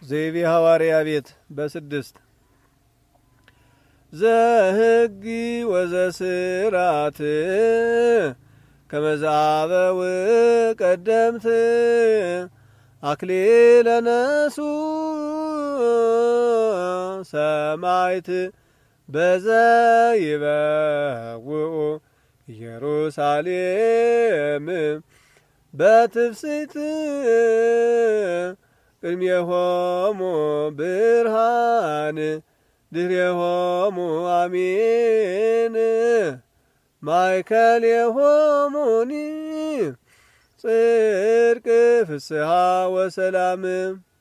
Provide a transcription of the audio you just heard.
ዘይቤ ሐዋርያ ቤት በስድስት ዘህጊ ወዘስራት ከመዛበው ቀደምት አክሊለ ነሱ ሰማይት በዘይበውኡ ኢየሩሳሌም በትፍስሕት ቅድሜሆሙ ብርሃን ድኅሬሆሙ አሜን ማእከሌሆሙኒ ጽድቅ ፍስሐ ወሰላም